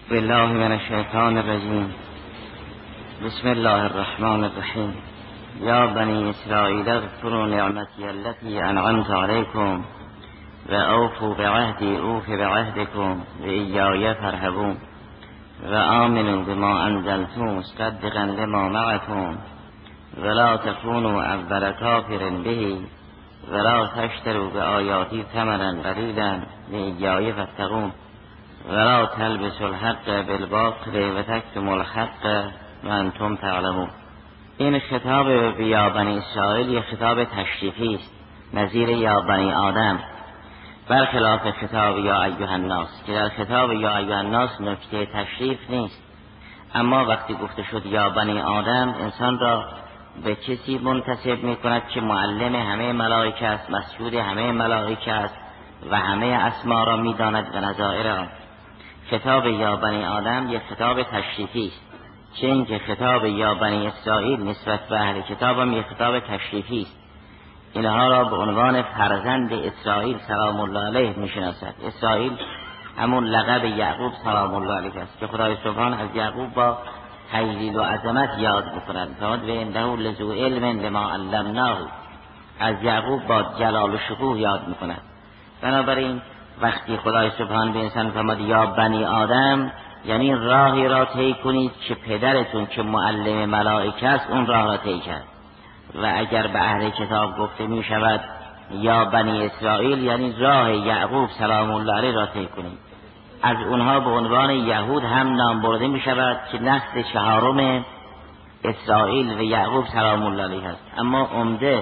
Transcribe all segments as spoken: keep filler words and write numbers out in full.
بالله من الشیطان الرجیم. بسم الله الرحمن الرحیم. یا بنی اسرائیل اذکروا نعمتی التي انعمت علیکم و اوفوا بعهدی اوف بعهدکم و ایای فارهبون و آمنوا بما انزلت مصدقا لما معکم ولا تكونوا اول کافر به ولا تشتروا بآیاتی ثمنا قلیلا و ایای فاتقون ولا تلبسوا الحق بالباطل و تکتموا الحق و انتم تعلمون. این خطاب به یا بنی اسرائیل یک خطاب تشریفی است، نظیر یا بنی آدم، برخلاف خطاب یا ایها الناس که در خطاب یا ایها الناس نکته تشریف نیست. اما وقتی گفته شد یا بنی آدم، انسان را به کسی منتسب می کند که معلم همه ملائکه است، مسجود همه ملائکه است و همه اسما را می داند و نظائر آن. خطاب یا بنی آدم یک خطاب تشریفی است، چه اینکه خطاب یا بنی اسرائیل نسبت به اهل کتاب هم یک خطاب تشریفی است. اینها را به عنوان فرزند اسرائیل سلام الله علیه می شناسد. اسرائیل همون لقب یعقوب سلام الله علیه است که خدای سبحان از یعقوب با تجلیل و عظمت یاد می‌کند. فقط و انده لذو علم لما علمناه، از یعقوب با جلال و شکوه یاد می‌کند. بنابراین وقتی خدای سبحان به انسان فرمود یا بنی آدم، یعنی راهی را طی کنید که پدرتون که معلم ملائکه است اون راه را طی کرد. و اگر به اهل کتاب گفته می شود یا بنی اسرائیل، یعنی راه یعقوب سلام الله علیه را طی کنید. از اونها به عنوان یهود هم نام برده می شود که نسل چهارم اسرائیل و یعقوب سلام الله علیه است. اما عمده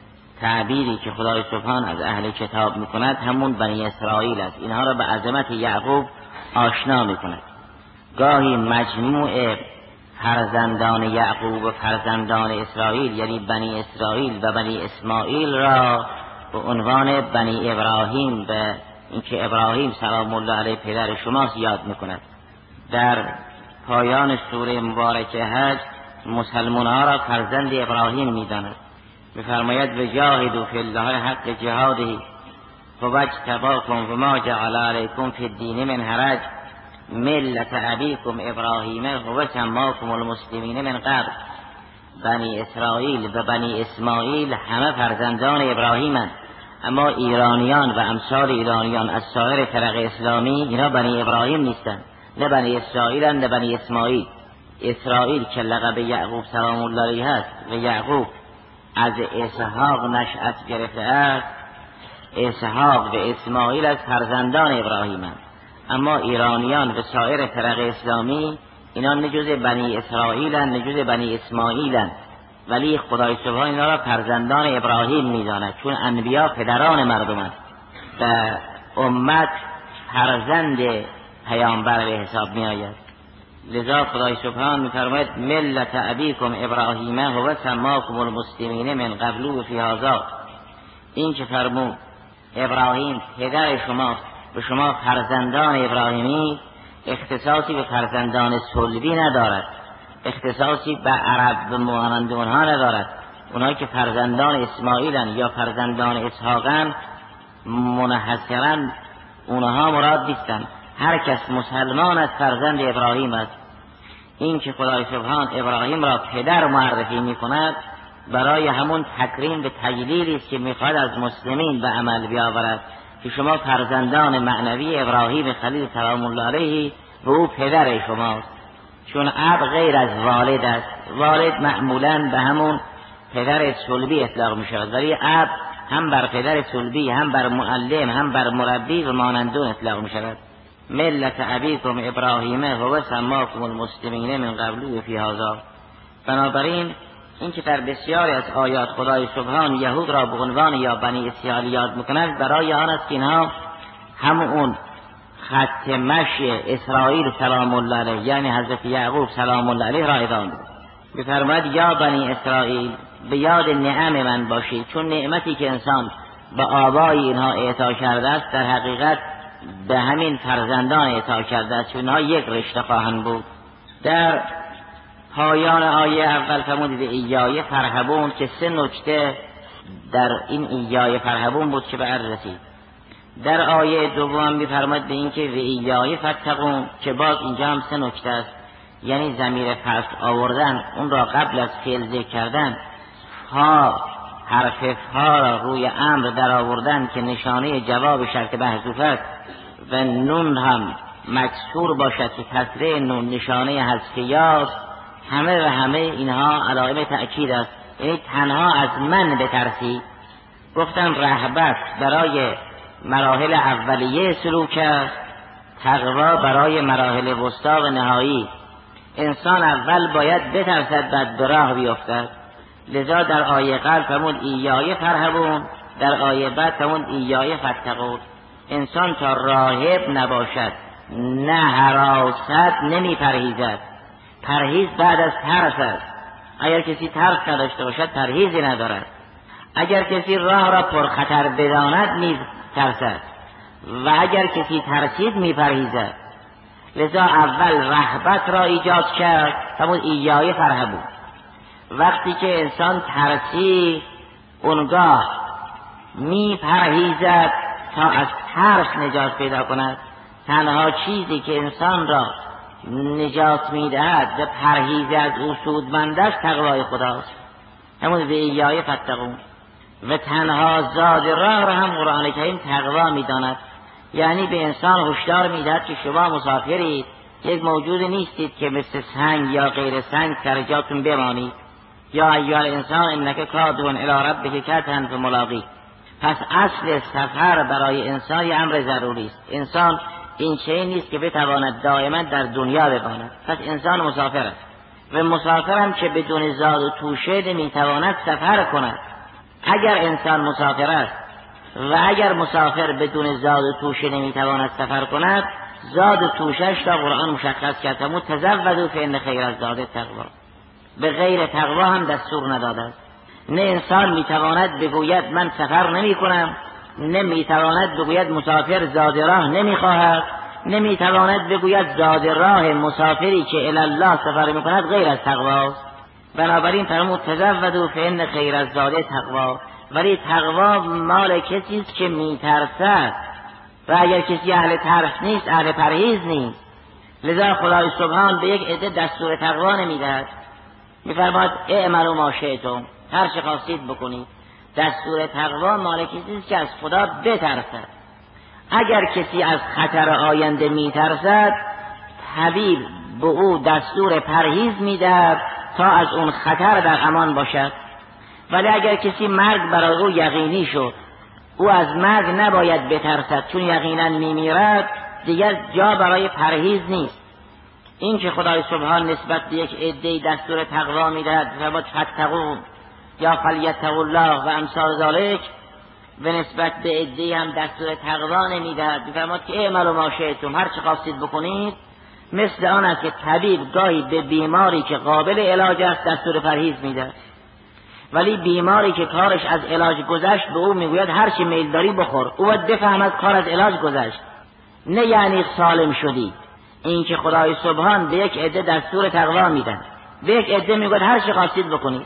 تعبیری که خدای سبحان از اهل کتاب می کند همون بنی اسرائیل است. اینها را به عظمت یعقوب آشنا می کند. گاهی مجموع فرزندان یعقوب و فرزندان اسرائیل، یعنی بنی اسرائیل و بنی اسماعیل را به عنوان بنی ابراهیم، به اینکه ابراهیم سلام الله علیه پدر شماست یاد میکند. در پایان سوره مبارکه حج مسلمان ها را فرزند ابراهیم میداند. میفرماید و جاهدوا فی الله حق جهاده فاجتباکم و ما جعل علیکم فی الدین من حرج ملت ابیکم ابراهیم و سماکم المسلمین من قبل. بنی اسرائیل و بنی اسماعیل همه فرزندان ابراهیمند، اما ایرانیان و امثال ایرانیان از سایر فرق اسلامی اینا بنی ابراهیم نیستند، نه بنی اسرائیل نه بنی اسماعیل. اسرائیل که لقب یعقوب سلام الله علیه است و یعقوب از اسحاق نشأت گرفته است، اسحاق و اسماعیل از فرزندان ابراهیمند. اما ایرانیان و سایر فرق اسلامی اینا نه جز بنی اسرائیل نه جز بنی اسماعیل، ولی خدای سبحان اینا را فرزندان ابراهیم می‌داند، چون انبیا پدران مردمند و امت فرزند پیامبر به حساب می‌آید. لذا خدای سبحان می‌فرماید ملت ابیکم ابراهیم و سماکم المسلمین من قبل و فی هذا. این که فرمود ابراهیم پدر شماست و شما فرزندان ابراهیمی، اختصاصی به فرزندان صلبی ندارد، اختصاصی به عرب و مانند اونها ندارد. اونایی که فرزندان اسماعیلن یا فرزندان اسحاقن منحصرا اونها مراد نیستند. هر کس مسلمان از فرزند ابراهیم است. این که خدای سبحان ابراهیم را پدر معرفی می کند برای همون تکریم و تجلیلی است که میخواد از مسلمین به عمل بیاورد که شما فرزندان معنوی ابراهیم خلیل سلام الله علیه و او پدر شماست. چون اب غیر از والد است، والد معمولا به همون پدر صلبی اطلاق می شود، ولی اب هم بر پدر صلبی، هم بر معلم، هم بر مربی و مانندون اطلاق می شود. ملت ابیکم ابراهیم و سماکم المسلمین من قبل و فی هذا. بنابراین این که در بسیاری از آیات خدای سبحان یهود را به عنوان یا بنی اسرائیل یاد میکند، برای آن است که اینها همون خط مشی اسرائیل سلام الله علیه، یعنی حضرت یعقوب سلام الله علیه را ادامه داد. بفرماید یا بنی اسرائیل به یاد نعم من باشید، چون نعمتی که انسان به آبای اینها اعطا کرده است در حقیقت به همین فرزندان اعطا کرده است، چون اینها یک رشته خواهند بود. در پایان آیه اول فرمودید ایای فرهبون که سه نکته در این ایای فرهبون بود که به عرض رسید. در آیه دوم می‌فرماید به این که و ایای فتقون، که باز اینجا هم سه نکته است، یعنی ضمیر فصل آوردن اون را قبل از فعل ذکر کردن، ها حرف ها را روی امر در آوردن که نشانه جواب شرط محذوف است و نون هم مکسور باشد که کسره نون نشانه حذفیاست. همه و همه اینها علائم تأکید است، یعنی تنها از من بترسی. گفتم رهبت برای مراحل اولیه سلوک است، تقوا برای مراحل وسطا و نهایی. انسان اول باید بترسد بعد به راه بیفتد. لذا در آیه قبل فرمود ایای فرهبون، در آیه بعد فرمود ایای فتقون. انسان تا راهب نباشد نه هراست نمی پرهیزد. پرهیز بعد از ترس است. اگر کسی ترس نداشته باشد پرهیزی ندارد. اگر کسی راه را پرخطر بداند می ترسد و اگر کسی ترسید می پرهیزد. لذا اول رهبت را ایجاد کرد، همون ایای فرهبون. وقتی که انسان ترسی اونگاه می پرهیزد تا از ترس نجات پیدا کند. تنها چیزی که انسان را نجات میدهد و پرهیز از او سودمند است تقوای خداست، همون به ایای فتقون. و تنها زاد راه را هم قرآن کریم تقوا میداند، یعنی به انسان هشدار میدهد که شما مسافرید، یک موجود نیستید که مثل سنگ یا غیر سنگ سر جاتون بمانید. یا ایها الانسان انک کادحون الی ربک کدحا فملاقیه. پس اصل سفر برای انسان یه امر ضروری است. انسان این چیزی نیست که بتواند دائما در دنیا بماند. پس انسان مسافر است و مسافر هم که بدون زاد و توشه نمیتواند سفر کند. اگر انسان مسافر است و اگر مسافر بدون زاد و توشه نمیتواند سفر کند، زاد و توشش را قرآن مشخص کرد، همون تزودوا فإن خیر الزاد التقوا. به غیر تقوا هم دستور نداده است. نه انسان میتواند بگوید من سفر نمی کنم، نه میتواند بگوید مسافر زاد راه نمیخواهد، نمیتواند بگوید زاد راه مسافری که الی الله سفر میکند غیر از تقواست. بنابراین فرمود تزودوا فإن خیر الزاد تقوا. ولی تقوا مال کسی است که میترسد و اگر کسی اهل ترس نیست اهل پرهیز نیست. لذا خدای سبحان به یک عده دستور تقوا نمیدهد، میفرماید اعملوا ما شئتم، هر چه خواستید بکنید. دستور تقوا مال کسی است که از خدا بترسد. اگر کسی از خطر آینده میترسد، طبیب به او دستور پرهیز میدهد تا از اون خطر در امان باشد. ولی اگر کسی مرگ برای او یقینی شد، او از مرگ نباید بترسد چون یقینا میمیرد، دیگر جا برای پرهیز نیست. این که خدای سبحان نسبت به یک عده دستور تقوا میدهد و فتقون یا فلیتقوا الله و امثال ذالک، و نسبت به عده هم دستور تقوا نمیدهد، میفرماد که اعملوا ما شئتم، هر چه خواستید بکنید. مثل آن است که طبیب گاهی به بیماری که قابل علاج است دستور پرهیز میدهد، ولی بیماری که کارش از علاج گذشت به او میگوید هر چی میل داری بخور. او باید بفهمد کار از علاج گذشت، نه یعنی سالم شدی. این که خدای سبحان به یک عده دستور تقوا میدن، به یک عده میگوید هر چی خواستید بکنید.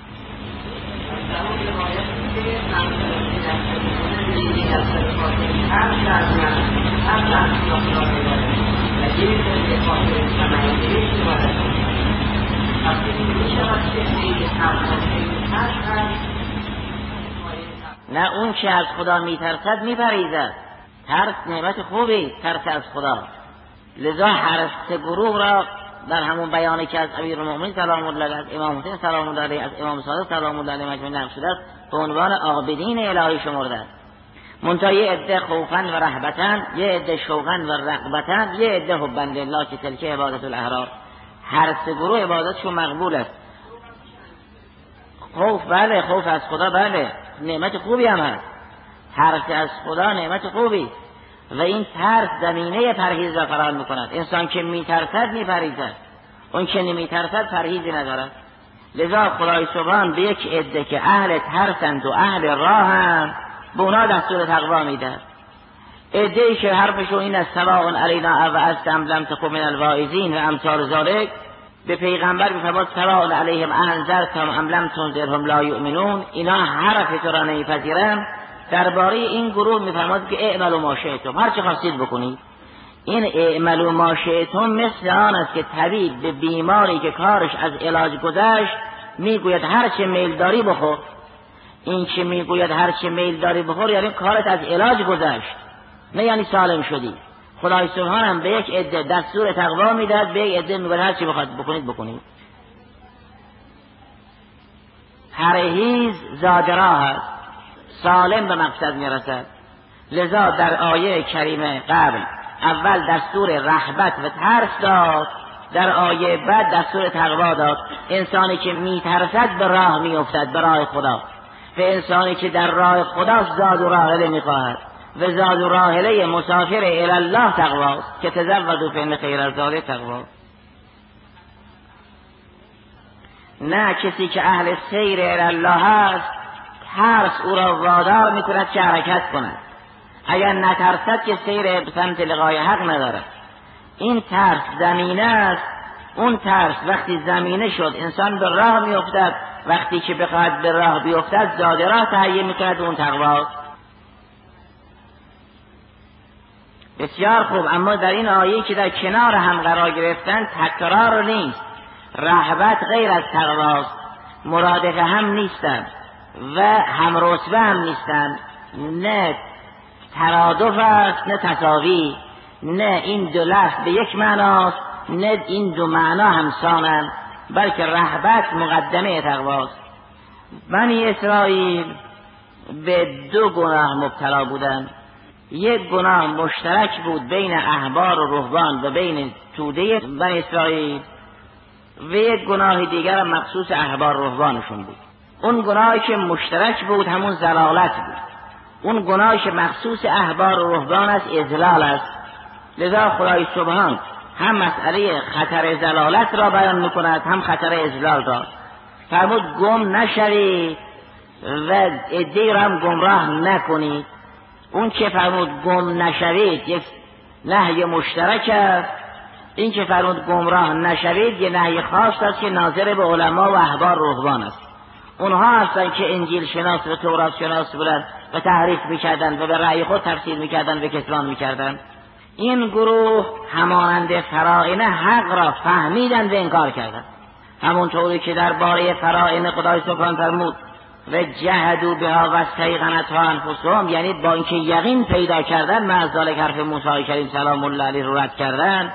نه اون که از خدا میترسد میپریزد. ترس نعمت خوبی، ترس از خدا. لذا هر سه گروه را در همون بیانی که از امیرالمومنین سلام الله علیه، از امام حسین سلام الله علیه، از امام صادق سلام الله علیه مجموع نقل شده است، به عنوان عابدین الهی شمرده است. منتها یه عده خوفا و رهبتا، یه عده شوقا و رغبتا، یه عده حبا لله که تلک عبادت الاحرار. هر سه گروه عبادتشون مقبول است. خوف بله، خوف از خدا بله، نعمت خوبی هم هست. ترس از خدا نعمت خوبی و این ترس زمینه پرهیز را فراهم میکند. انسان که میترسد میپریزد، اون که نمیترسد پرهیزی ندارد. لذا خدای سبحان به یک عده که اهل ترسند و اهل راهند به اونا دستور تقوا میده. عده‌ای که حرفشون این است سواء علینا اوعظت ام لم تکن من الواعظین و امثال ذالک، به پیغمبر میفرماد سواء علیهم انذرتهم ام لم تنذرهم لا یؤمنون. اینا حرف تو را نمیپذیرن، درباره این گروه میفرماد که اعملوا ما شئتم، هر چه خواستید بکنید. این اعملوا ما شئتم مثل آن است که طبیب به بیماری که کارش از علاج گذشت میگوید هر چه میل داری بخور. این که میگوید هر چه میل داری بخور یعنی کارت از علاج گذشت، نه یعنی سالم شدی. خدای سبحان هم به یک عده دستور تقوا میداد، به یک عده میگوید هر چی بخواد بکنید بکنید. پرهیز زاجراه است، سالم به مقصد میرسد. لذا در آیه کریمه قبل اول دستور رهبت و ترس داد، در آیه بعد دستور تقوا داد. انسانی که میترسد به راه میافتد، به راه خدا. و انسانی که در راه خدا زاد و راحله میخواهد و زاد و راحله مسافر الی الله تقواست که تزودوا فإن خیر الزاد تقوا. نه کسی که اهل سیر الی الله است ترس او را وادار میکند که حرکت کند. اگر نترسد که سیر به سمت لقای حق ندارد. این ترس زمینه است. اون ترس وقتی زمینه شد انسان به راه میافتد، وقتی که بخواهد به راه بیفتد زاد راه تهیه میکند، اون تقواست. بسیار خوب. اما در این آیه که در کنار هم قرار گرفتن تکرار نیست. رهبت غیر از تقواست، مرادف هم نیستند و همرتبه هم نیستند. نه ترادف است نه تساوی، نه این دو لفظ به یک معناست نه این دو معنا همسانند، بلکه رهبت مقدمه تقواست. بنی اسرائیل به دو گناه مبتلا بودند. یک گناه مشترک بود بین احبار و رهبان و بین توده بنی اسرائیل و یک گناه دیگر مخصوص احبار و رهبانشون بود. اون گناهی که مشترک بود همون ضلالت بود. اون گناهی که مخصوص احبار و رهبان است اضلال است. لذا خدای سبحان هم مسئله خطر ضلالت را بیان میکند هم خطر اضلال را. فرمود گم نشوید و عده‌ای را هم گمراه نکنید. اون که فرمود گم نشوید یک نهی مشترک است، این که فرمود گمراه نشوید یه نهی خاص است که ناظر به علما و احبار رهبان است. اونها هستند که انجیل شناس و تورات شناس بودند و تحریف میکردند و به رأی خود تفسیر میکردند و کتمان میکردند. این گروه همانند فراعنه حق را فهمیدند و انکار کردند، همونطوری که در باره فراعنه خدای سبحان فرمود و جهدوا بها و استیقنتها انفسهم، یعنی با اینکه یقین پیدا کردن معاذ ذلک حرف موسی کریم سلام الله علیه رو رد کردن.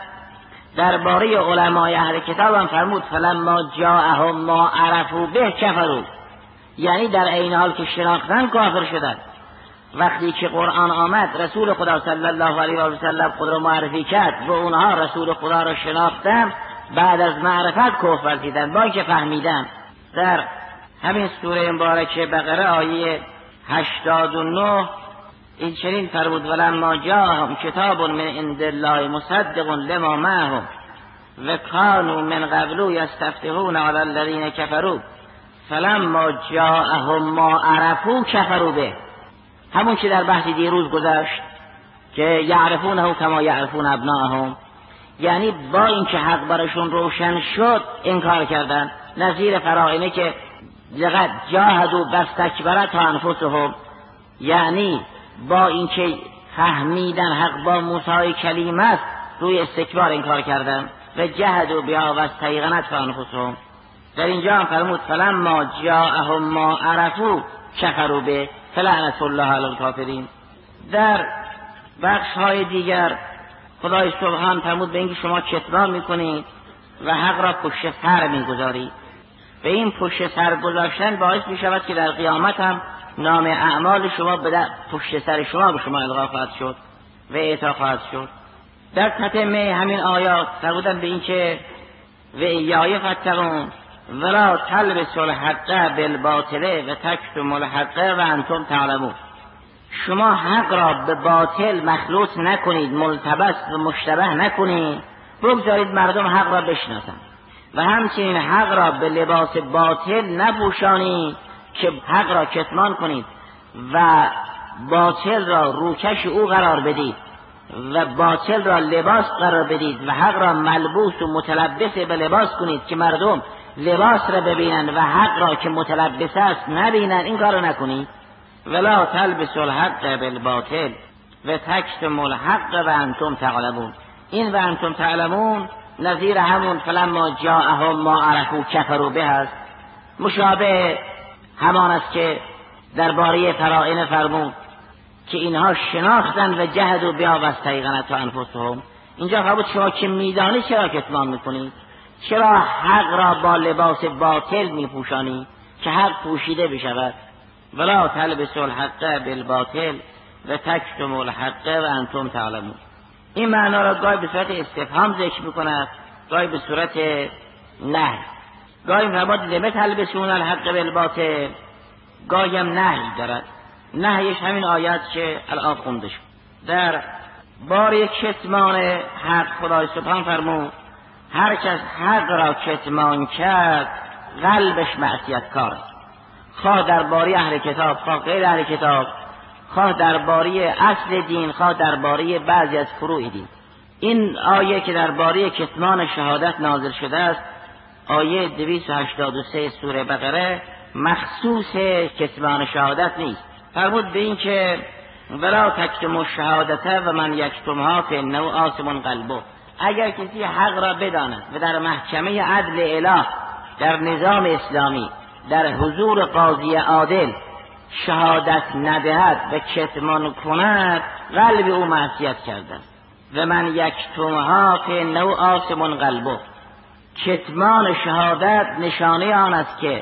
درباره علمای اهل کتاب هم فرمود فلما جاءهم ما عرفوا به کفروا، یعنی در عین حال که شناختن کافر شدند. وقتی که قرآن آمد رسول خدا صلی الله علیه و سلم خود را معرفی کرد و اونها رسول خدا را شناختن، بعد از معرفت کفر ورزیدند با اینکه فهمیدن. در همین سوره مبارکه بقره آیه هشتاد و نه این چنین فرمود ولما جاءهم کتاب من عند الله مصدق لما معهم و کانوا من قبل یستفتحون علی الذین کفروا فلما جاءهم ما عرفوا کفروا به. همون که در بحث دیروز گذشت که یعرفونه کما یعرفون ابناءهم، یعنی با اینکه حق برشون روشن شد انکار کردن. نظیر فراعنه که لقد جاهدوا واستکبرت انفسهم، یعنی با اینکه فهمیدن حق با موسی کلیم است روی استکبار انکار کردن و جهدوا بها واستیقنت انفسهم. در اینجا هم فرمود فلما جاءهم ما عرفوا کفروا به فلعنت الله علی الکافرین. در بخش های دیگر خدای سبحان فرمود به اینکه شما کتمان میکنید و حق را پشت سر میگذارید. به این پشت سر گذاشتن باعث میشود که در قیامت هم نام اعمال شما به پشت سر شما به شما القا خواهد شد و اعطا خواهد شد. در تتمه همین آیات فرمودن به این که و ایای فتقون ولا تلبسوا الحق بالباطل و تکتموا الحق و انتم تعلمون. شما حق را به باطل مخلوط نکنید، ملتبس و مشتبه نکنید، بگذارید مردم حق را بشناسند و همچنین حق را به لباس باطل نپوشانید که حق را کتمان کنید و باطل را روکش او قرار بدید و باطل را لباس قرار بدید و حق را ملبوس و متلبس به لباس کنید که مردم لباس را ببینند و حق را که متلبس است نبینند. این کار را نکنید. ولا تلبسوا الحق بالباطل و تکتموا الحق و انتم تعلمون. این و انتم تعلمون نظیر همون فلما جاءهم ما عرفوا کفروا به است، مشابه همان است که درباره فرائض فرمود که اینها شناختن و جهدوا بها واستیقنت انفسهم. اینجا فرمود شما که میدانی چرا کتمان میکنید؟ چرا حق را با لباس باطل میپوشانی که حق پوشیده بشود؟ ولا تلبسوا الحق بالباطل و تکتموا الحق و انتم تعلمون. این معنا را گاهی به صورت استفهام ذکر میکند، گاهی به صورت نهی. گاهی فرمود لم تلبسون الحق بالباطل، گاهی هم نهی دارد. نهیش همین آیت که الان خونده شد. در بار کتمان حق خدای سبحان فرمود هر کس حق را کتمان کرد قلبش معصیت کار است، خواه درباره اهل کتاب خواه غیر اهل کتاب، خواه درباره اصل دین خواه درباره بعضی از فروع دین. این آیه که درباره کتمان شهادت نازل شده است، آیه دویست و هشتاد و سه سوره بقره، مخصوص کتمان شهادت نیست. فرمود به این که ولا تکتموا الشهادة و من یکتمها فانه آثم قلبه. اگر کسی حق را بداند و در محکمه عدل اله، در نظام اسلامی، در حضور قاضی عادل شهادت ندهد و کتمان کند، قلب او معصیت کرده و من یکتمها فانه آثم قلبه. کتمان شهادت نشانه آن است که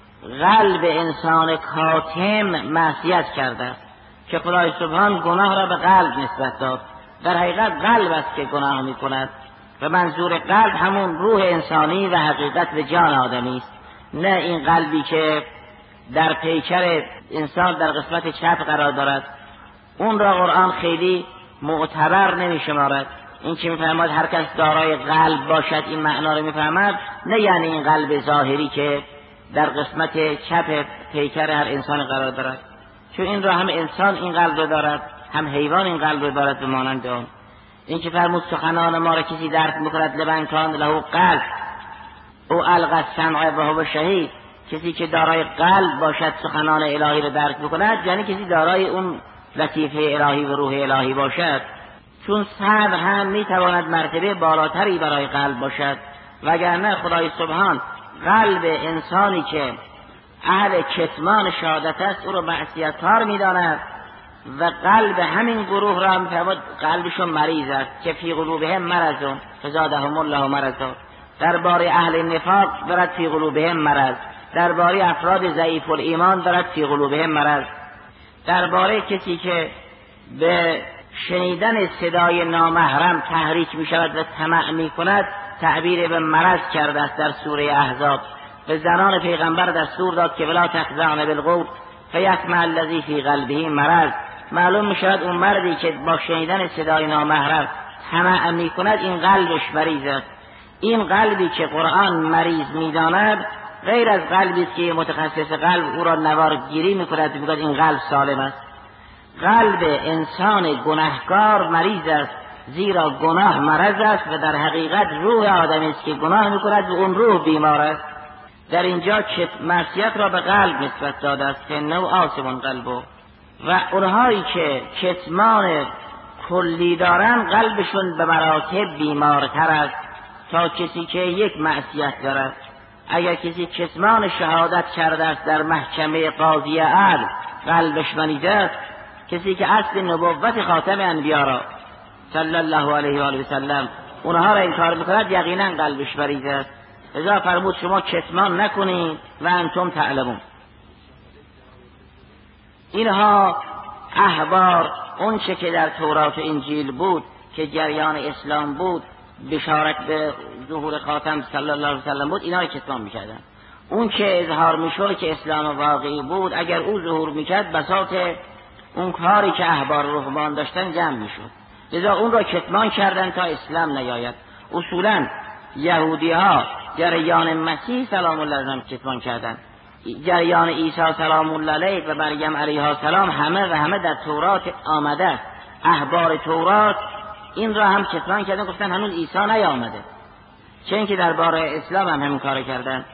قلب انسان کاتم معصیت کرده است، که خدای سبحان گناه را به قلب نسبت داد. در حقیقت قلب است که گناه می کند و منظور قلب همون روح انسانی و حقیقت و جان آدمی است، نه این قلبی که در پیکر انسان در قسمت چپ قرار دارد. اون را قرآن خیلی معتبر نمی شمارد. این که می فهمد هر کس دارای قلب باشد این معنا رو می فهمد، نه یعنی این قلب ظاهری که در قسمت چپ پیکر هر انسان قرار دارد، چون این را هم انسان این قلب رو دارد، هم حیوان این قلب رو دارد به مانند آن. این که فرمود سخنان ما را کسی درک میکند لمن کان له قلب او القى السمع و هو شهید، کسی که دارای قلب باشد سخنان الهی را درک میکند، یعنی کسی دارای اون لطیفه الهی و روح الهی باشد. چون صبر هم میتواند مرتبه بالاتری برای قلب باشد، وگرنه خدای سبحان قلب انسانی که اهل کتمان شهادت است او را معصیت‌کار می‌داند و قلب همین گروه را می‌فرماید قلبشون مریض است که فی قلوبهم مرض فزادهم الله مرضا. درباره اهل نفاق دارد فی قلوبهم مرض، درباره افراد ضعیف الایمان دارد فی قلوبهم مرض، درباره کسی که به شنیدن صدای نامحرم تحریک می‌شود و طمع می‌کند تعبیر به مرض کرده است در سوره احزاب. به زنان پیغمبر دستور داد که ولا تخضعن بالقول فیطمع الذی فی قلبه مرض. معلوم میشود اون مردی که با شنیدن صدای نامحرم طمع میکند این قلبش مریض است. این قلبی که قرآن مریض میداند غیر از قلبی که متخصص قلب او را نوارگیری میکند میگوید این قلب سالم است. قلب انسان گناهکار مریض است، زیرا گناه مرض است و در حقیقت روح آدمی است که گناه میکند و اون روح بیمار است. در اینجا معصیت را به قلب نسبت داده است که نو آسمون قلبو، و اونهایی که کتمان کلی دارن قلبشون به مراتب بیمارتر است تا کسی که یک معصیت دارد. اگر کسی کتمان شهادت کرده است در محکمه قاضی عدل قلبش مریض است، کسی که اصل نبوت خاتم انبیا را صلی الله علیه و آله و سلم اونها را انکار میکند یقینا قلبش مریض است. لذا فرمود شما کتمان نکنید و انتم تعلمون. اینها احبار اون چه که در تورات و انجیل بود که جریان اسلام بود، بشارت به ظهور خاتم صلی الله علیه و سلم بود، اینا رو کتمان میکردن. اون که اظهار میشد که اسلام واقعی بود، اگر او ظهور میکرد بساط اون کاری که احبار و رهبان داشتن جمع میشد. لذا اون را کتمان کردن تا اسلام نیاید. اصولا یهودی ها جریان مسیح سلام الله علیه کتمان کردن، جریان عیسی سلام الله علیه و مریم علیها السلام همه و همه در تورات آمده. احبار تورات این را هم کتمان کردن، گفتن هنوز عیسی نیامده، چه اینکه درباره اسلام هم همین کار کردن.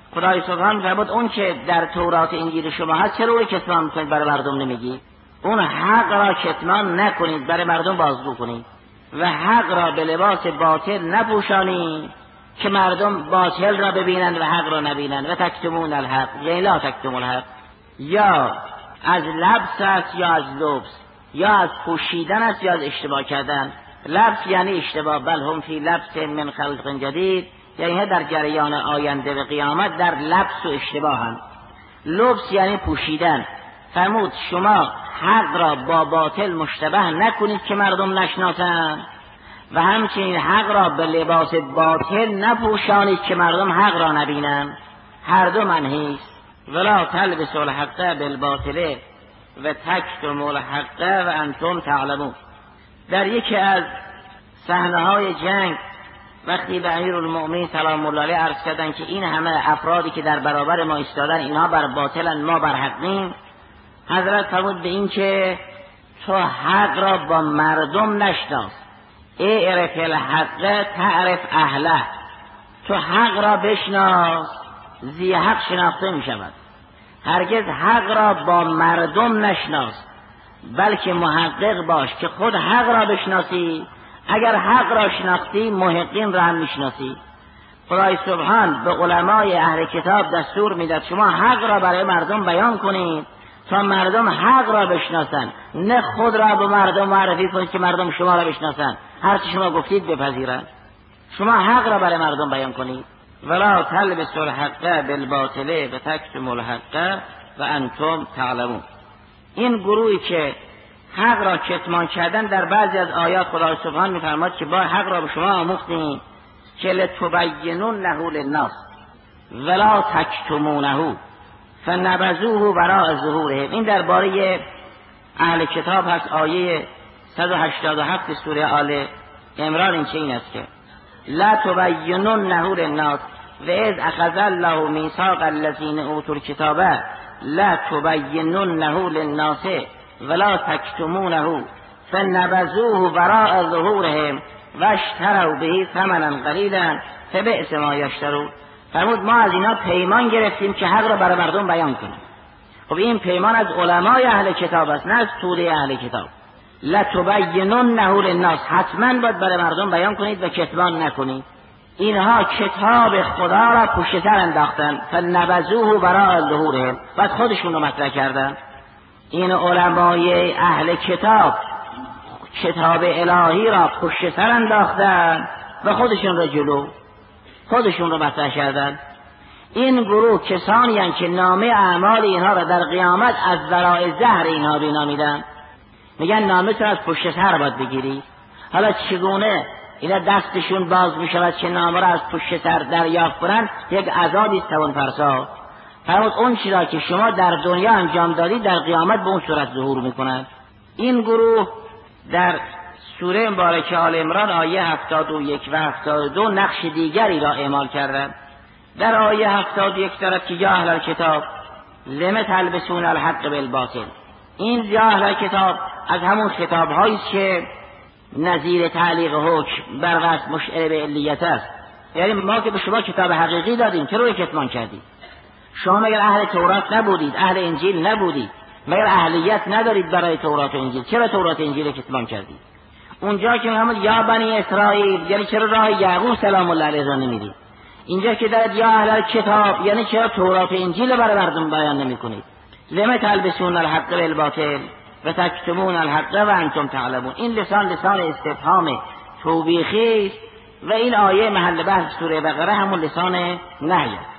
خدای سبحان فرمود اون که در تورات انجیل شما هست چرا رو کتمان میکنید برای مردم نمیگید؟ اون حق را کتمان نکنید، برای مردم بازگو کنید و حق را به لباس باطل نپوشانید که مردم باطل را ببینند و حق را نبینند. و تکتمون الحق یعنی لا تکتمون الحق، یا از لبس است یا از لبس، یا از پوشیدن است یا از اشتباه کردن. لبس یعنی اشتباه، بل هم فی لبس من خلق جدید، یعنی در جریان آینده و قیامت در لبس و اشتباه هم. لبس یعنی پوشیدن. فرمود شما حق را با باطل مشتبه نکنید که مردم نشناسند و همچنین حق را به لباس باطل نپوشانید که مردم حق را نبینند. هر دو منهی است. ولا تلبسوا الحق بالباطل و تکتموا الحق و انتم تعلمون. در یکی از صحنه‌های جنگ وقتی به امیرالمؤمنین سلام الله علیه عرض کردند که این همه افرادی که در برابر ما ایستادن اینها بر باطلن ما بر حقیم، حضرت فرمود به این که تو حق را با مردم نشناس. اعرف الحق تعرف اهله. تو حق را بشناس زی حق شناخته می شود. هرگز حق را با مردم نشناس، بلکه محقق باش که خود حق را بشناسی. اگر حق را شناختی محقین را هم میشناسی. خدای سبحان به علمای اهل کتاب دستور میداد شما حق را برای مردم بیان کنید تا مردم حق را بشناسند، نه خود را به مردم معرفی کنید که مردم شما را بشناسند. هر چی شما گفتید بپذیرند. شما حق را برای مردم بیان کنید. ولا تلبسوا الحق بالباطل و تکتموا الحق و انتم تعلمون. این گروهی که حق را کتمان کردن، در بعضی از آیات خدای سبحان می‌فرماید که با حق را به شما آموختیم که لتبیننه للناس ولا تکتمونه فنبذوه وراء ظهورهم. این درباره اهل کتاب هست. آیه صد و هشتاد و هفت سوره آل عمران این چنین است که لا تبیننه للناس و اذ اخذ الله میثاق الذین اوتوا الکتاب لا تبیننه للناس ولا تکتمونه فنبذوه وراء ظهورهم واشتروا به ثمنا قلیلا فبئس ما یشترون. فرمود ما از اینا پیمان گرفتیم که حق را برای مردم بیان کنیم. خب این پیمان از علمای اهل کتاب است، نه از توده اهل کتاب. لتبیننه للناس، حتما باید برای مردم بیان کنید و کتمان نکنید. اینها کتاب خدا را پشت سر انداختن. فنبذوه وراء ظهورهم، بعد خودشون رو مطرح کردن. این علمای اهل کتاب کتاب الهی را پشت سر انداختن و خودشون را جلو خودشون رو مطرح کردن. این گروه کسانی هستند که نامه اعمال اینها را در قیامت از ورای ظهر اینها بینامیدن. میگن نامه تو از پشت سر باید بگیری. حالا چگونه اینا دستشون باز میشود که نامه را از پشت سر دریافت کنن؟ یک عذابی توان فرسا. فرمود اون چیزا که شما در دنیا انجام دادید در قیامت به اون صورت ظهور میکنند. این گروه در سوره مبارکه آل عمران آیه هفتاد و یک و هفتاد و دو نقش دیگری را اعمال کردند. در آیه هفتاد و یک دارد که یا اهل کتاب لم تلبسون الحق بالباطل. این یا اهل کتاب از همون خطاب هایی که نظیر تعلیق حکم بر قصد مشعر به علیت است. یعنی ما که به شما کتاب حقیقی دادیم چرا رو کتمان کردید؟ شما مگر اهل تورات نبودید؟ اهل انجیل نبودید؟ مگر اهلیت ندارید برای تورات و انجیل؟ چرا تورات و انجیل رو کتمان کردید؟ اونجا که میگم یا بنی اسرائیل، یعنی چرا راه یعقوب سلام الله علیه را نمیرید؟ اینجا که دارد یا اهل کتاب، یعنی چرا تورات و انجیل برای مردم بیان نمیکنید؟ لم تلبسون الحق بالباطل و تکتمون الحق و انتم تعلمون. این لسان لسان استفهام توبیخی است و این آیه محل بحث سوره بقره همون لسان نهی است.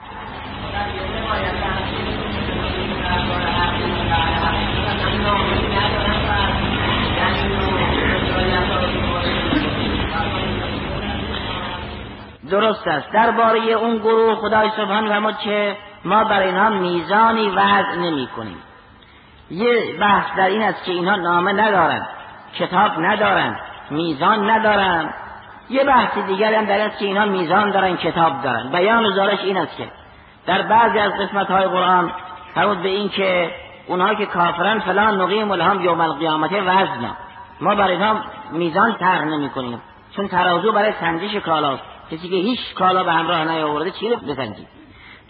درست است. درباره اون گروه خدای سبحان فرمود که ما برای اینها میزانی وضع نمی کنیم. یه بحث در این است که اینها نامه ندارند، کتاب ندارند، میزان ندارند. یه بحث دیگر هم در است که اینها میزان دارن، کتاب دارن. بیان و زارش این است که در بعضی از قسمت‌های قرآن فرمود به این که اونها که کافرن فلان نقیم لهم یوم القیامت وزنا، ما برای اینها میزان طرح نمی‌کنیم، چون ترازو برای سنجش کالاست. کسی که هیچ کالا به همراه نیاورده چی رو بسنجید؟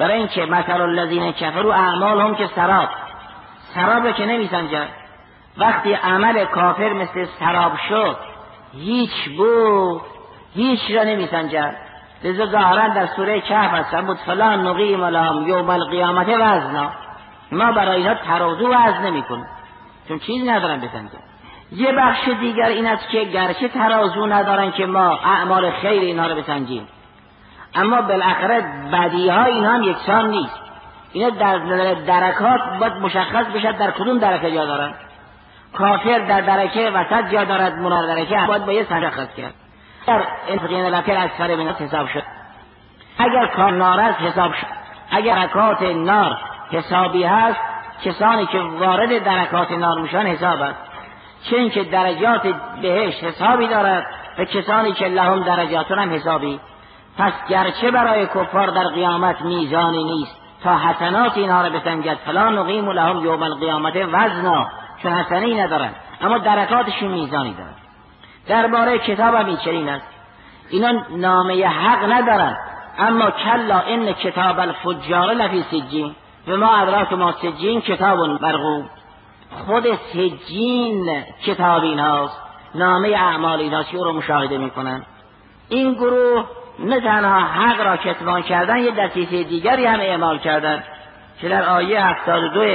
برای اینکه مثل الذین کفروا اعمالهم که سراب، سراب که نمیسنجد. وقتی عمل کافر مثل سراب شد هیچ بود، هیچ را نمیسنجد. لذا ظاهرا در سوره کهف هستن بود فلان نقیم لهم یوم القیامت وزنا، ما برای اینا ترازو وزن نمی کنیم چون چیزی ندارن بسنجن. یه بخش دیگر این است که گرچه ترازو ندارن که ما اعمال خیر اینا رو بسنجیم، اما بالاخره بدی ها اینا هم یکسان نیست. اینا در درکات باید مشخص بشد در کدوم درکه جا دارن. کافر در درکه وسط جا دارد، منار درکه باید با یه مشخص کرد. در انفقین لکل اکثر من حساب شد، اگر کار نار است حساب شد، اگر درکات نار حسابی هست کسانی که وارد درکات نار میشن حساب است، چون که درجات بهشت حسابی دارد و کسانی که لهم درجاتون هم حسابی. پس گرچه برای کفار در قیامت میزانی نیست تا حسنات اینها را بسنجد، فلا نقیم لهم یوم القیامت وزنا، چون حسنی ندارن اما درکاتشون میزانی دارن. درباره کتاب هم این چنین است، اینا نامه حق ندارن، اما کلا ان کتاب الفجار لفی سجین و ما ادراک ما سجین کتاب مرقوم. خود سجین کتاب این هاست، نامه اعمال این هاست که او رو مشاهده میکنن. این گروه نه تنها حق را کتمان کردن، یه دسیسه دیگری هم اعمال کردن که در آیه هفتاد و دو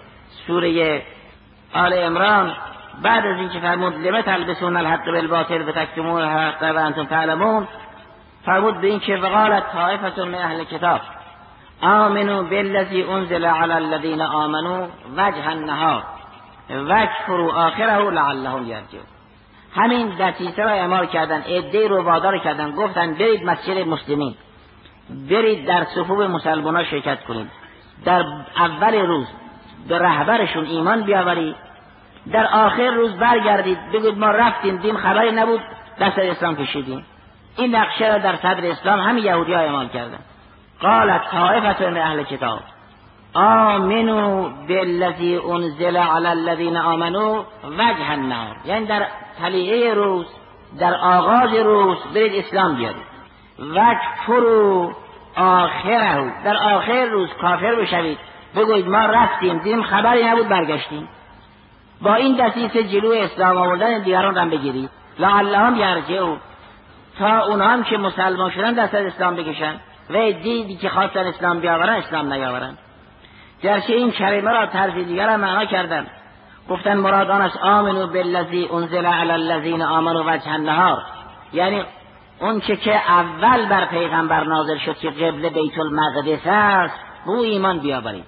سوره آل عمران بعد از اینکه فرمود لم تلبسون الحق بالباطل و تکتمون الحق و انتم تعلمون، فرمود به این که وقالت طائفة من اهل کتاب آمنوا بالذی انزل علی الذین آمنوا وجه النهار واکفروا آخره لعلهم یرجعون. همین دسیسه را اعمال کردن، عده رو وادار کردن، گفتن برید مسجد مسلمین، برید در صفوف مسلمانان شرکت کنید، در اول روز به رهبرشون ایمان بیاورید، در آخر روز برگردید بگید ما رفتیم دیم خبری نبود دست اسلام کشیدیم. این نقشه را در صدر اسلام همین یهودی ها اعمال کردن. قالت طائفة من اهل کتاب آمنوا بالذی انزل علی الذین آمنوا وجه النهار، یعنی در طلیعه روز، در آغاز روز برید اسلام بیارید. وکفروا آخره، در آخر روز کافر بشوید بگوید ما رفتیم دیدیم خبری نبود برگشتیم. با این دسیسه جلوی اسلام آوردن دیگران را بگیرید لعلهم یرجعون، تا اونها هم که مسلمان شدن دست از اسلام بکشن و دیدی که خواستن اسلام بیاورن اسلام نیاورن. گرچه این کلمه را طرف دیگر هم معنا کردن، گفتن مراد آن است آمنو بالذی انزل علی الذین آمنوا وجه النهار، یعنی اون چه که اول بر پیغمبر نازل شد که قبله بیت المقدس است به او ایمان بیاورید.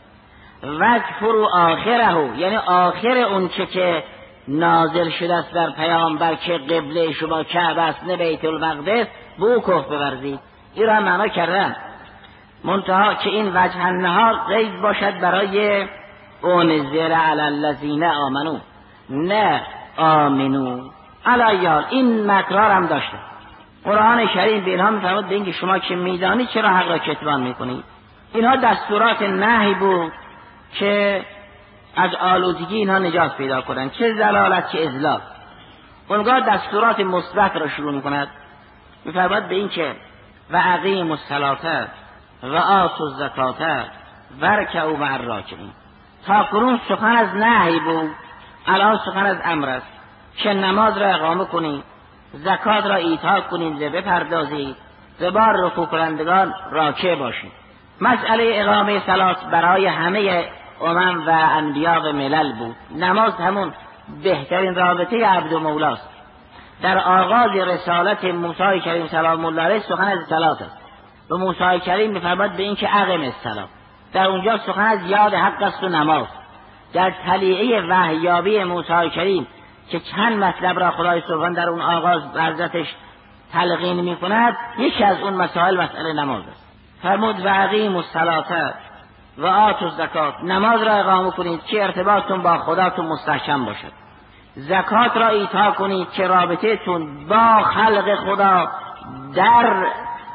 وکفروا آخره، یعنی آخر اون چه که نازل شده است بر پیامبر که قبله شما کعبه است نه بیت المقدس، به او کفر بورزید. این را معنا کردن، منتها که این وجه النهار قید باشد برای انزل علی الذین آمنو نه آمنو. علیال این مکرار هم داشته. قرآن شریف به اینها میفرماد به اینکه شما که میدانی چرا حق را کتمان میکنید. اینها دستورات نهی بود که از آلودگی اینها نجات پیدا کنند، چه ضلالت چه اضلال. اونگاه دستورات مثبت را شروع میکند، میفرماد به اینکه و اقیموا الصلاة و آتوا الزکاة وارکعوا مع الراکعین. تا کنون سخن از نهی بود، الان سخن از امر است که نماز را اقامه کنید، زکات را ایتا کنید و بپردازید، و با رکوع کنندگان راکع باشید. مسئله اقامه صلات برای همه امم و انبیا و ملل بود. نماز همون بهترین رابطه عبد و مولاست. در آغاز رسالت موسی کریم سلام الله علیه سخن از صلات است. و موسی کریم می‌فرماد به این که اقم الصلاه، در اونجا سخن از یاد حق است و نماز. در طلیعه وحیابی موسی کریم که چند مطلب را خدای سبحان در اون آغاز ورزتش تلقین می‌کند، یکی از اون مسائل مسئله نماز است. فرمود و اقیموا الصلاه و آتوا الزکات، نماز را اقامه کنید که ارتباطتون با خداتون مستحکم باشد، زکات را ایتا کنید که رابطه‌تون با خلق خدا در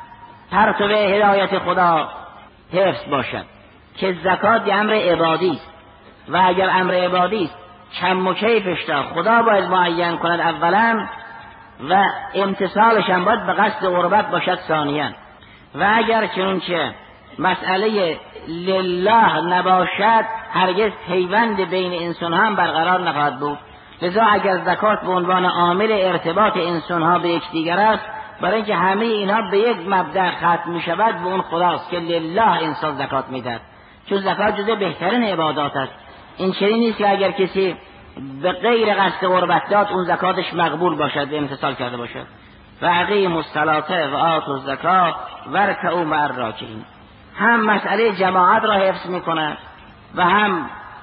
پرتو هدایت خدا حفظ باشد، که زکات یه امر عبادی است و اگر امر عبادی است کم و کیفش تا خدا باید معین کند اولا و امتصالش هم باید به قصد قربت باشد ثانیا. و اگر چنانچه مسئله لله نباشد هرگز پیوند بین انسان هم برقرار نخواهد بود. لذا اگر زکات به عنوان عامل ارتباط انسان ها به یکدیگر است، برای اینکه همه اینها به یک مبدأ ختم می شود به اون خداست که لله انسان زکات میدهد، چون زکات جزء بهترین عبادات است. این چنین نیست که اگر کسی به غیر قصد قربت داد اون زکاتش مقبول باشد و امتثال کرده باشد. و اقیموا الصلاة و آتوا الزکاة وارکعوا مع الراکعین. هم مسئله جماعت را حفظ میکند و هم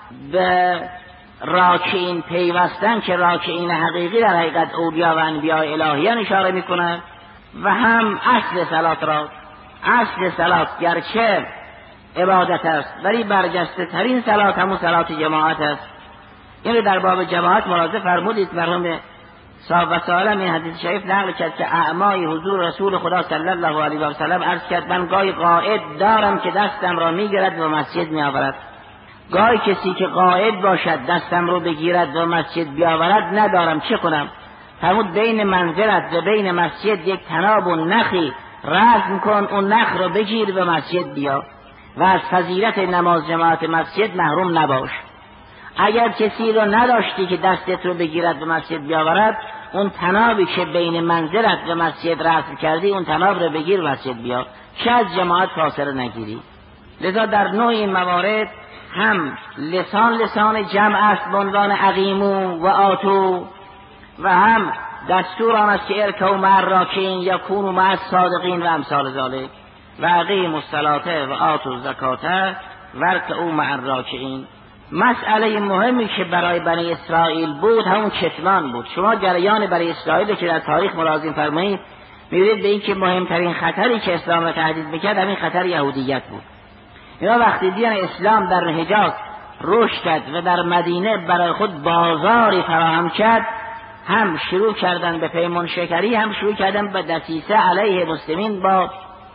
به راکعین پیوستن که راکعین حقیقی در حقیقت اولیاء و انبیاء الهیان اشاره میکند و هم اصل صلات را. اصل صلات گرچه عبادت است ولی برجسته ترین صلات همون صلات جماعت است. این در باب جماعت ملاحظه فرمودید مرحوم صاحب وسائل این حدیث شریف نقل کرد که اعمای حضور رسول خدا صلی الله علیه و سلم عرض کرد من گاهی قائد دارم که دستم را میگیرد و مسجد میآورد، گاهی کسی که قائد باشد دستم رو بگیرد و مسجد بیاورد ندارم، چه کنم؟ فرمود بین منزلت و بین مسجد یک تناب و نخی رزم کن، اون نخ رو بگیر و مسجد بیا و از فضیلت نماز جماعت مسجد محروم نباش. اگر کسی رو نداشتی که دستت رو بگیرد و مسجد بیاورد، اون تنابی که بین منزلت و مسجد رسم کردی اون تناب رو بگیر و مسجد بیا، چه از جماعت فاصله نگیری. لذا در نوع این موارد هم لسان لسان جمع است به عنوان اقیمو و آتو و هم دستور آن است که ارکعوا مع الراکعین یکونوا مع الصادقین و امثال ذلک و اقیموا الصلاة و آتوا الزکاة وارکعوا مع الراکعین. مسئله مهمی که برای بنی اسرائیل بود همون کتمان بود. شما جریان بنی اسرائیل که در تاریخ ملاحظه فرمایید می‌بینید به این که مهمترین خطری که اسلام را تهدید می‌کرد همین خطر یهودیت بود. اینا وقتی دیدن اسلام در حجاز رشد کرد و در مدینه برای خود بازاری فراهم کرد، هم شروع کردن به پیمان شکری، هم شروع کردن به دسیسه علیه مسلمین با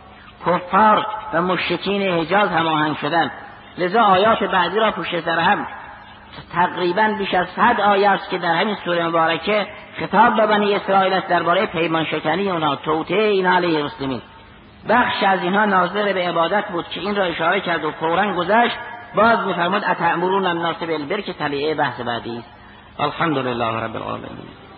کفار و مشرکین حجاز هماهنگ شدن. لذا آیات بعدی را پشت سر هم تقریبا بیش از صد آیه است که در همین سوره مبارکه خطاب به بنی اسرائیل است درباره پیمان شکنی اونا، توطئه اینا علیه مسلمین. بخش از اینها ناظر به عبادت بود که این را اشاره کرد و فوراً گذشت. باز می‌فرماد اتأمرون الناس بالبر که تلیعه بحث بعدی است. الحمدلله رب العالمین.